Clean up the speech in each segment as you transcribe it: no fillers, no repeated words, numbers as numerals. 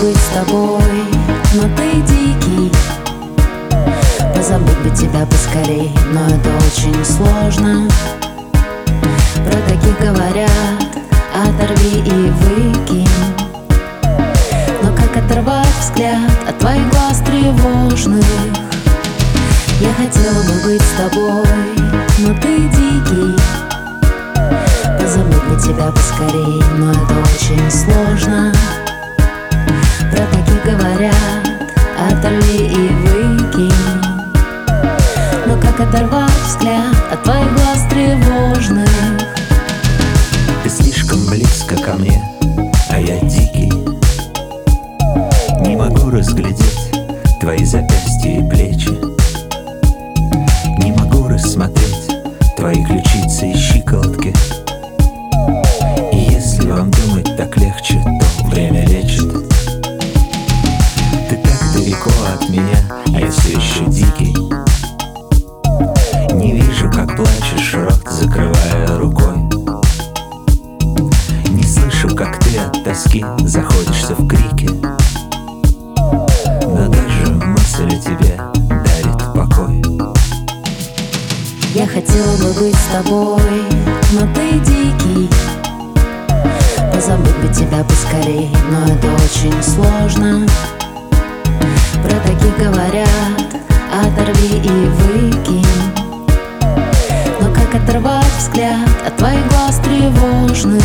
быть с тобой, но ты дикий. Позабыть бы тебя поскорей, но это очень сложно. Про таких говорят: оторви и выкинь. Но как оторвать взгляд от твоих глаз тревожных? Я хотела бы быть с тобой, но ты дикий. Позабыть бы тебя поскорей, но это очень сложно. Про таких говорят: оторви и выкинь. Но как оторвать взгляд от твоих глаз тревожных? Ты слишком близко ко мне, а я дикий. Не могу разглядеть твои запястья и плечи. Не могу рассмотреть твои ключицы и щиколотки. И если вам думать так легче, то время лечит. Ты так далеко от меня, а я все еще дикий. Не вижу, как плачешь, рот закрывая рукой. Не слышу, как ты от тоски заходишься в крики. Но даже мысль о тебе дарит покой. Я хотела бы быть с тобой, но ты дикий. Позабыть бы тебя поскорей, но это очень сложно. Про таких говорят: оторви и выкинь. Но как оторвать взгляд от твоих глаз тревожных?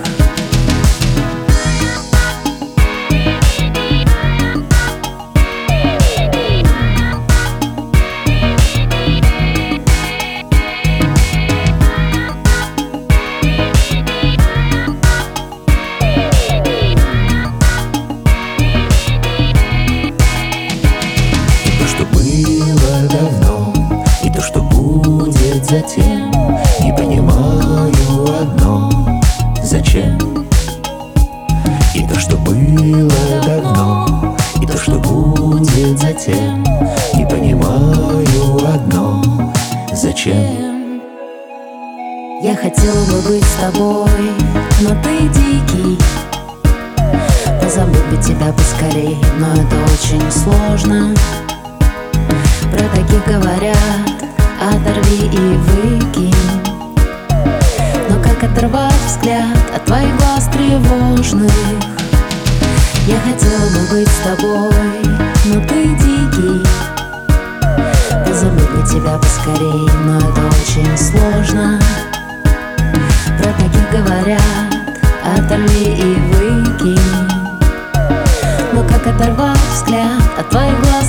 Затем не понимаю одно: зачем? И то, что было давно, и то, что будет затем, не понимаю одно: зачем? Я хотела бы быть с тобой, но ты дикий. Позабыть бы тебя поскорей, но это очень сложно. Про таких говорят: оторви и выкинь. Но как оторвать взгляд от твоих глаз тревожных? Я хотела бы быть с тобой, но ты дикий. Позабыть бы тебя поскорей, но это очень сложно. Про таких говорят: оторви и выкинь. Но как оторвать взгляд от твоих глаз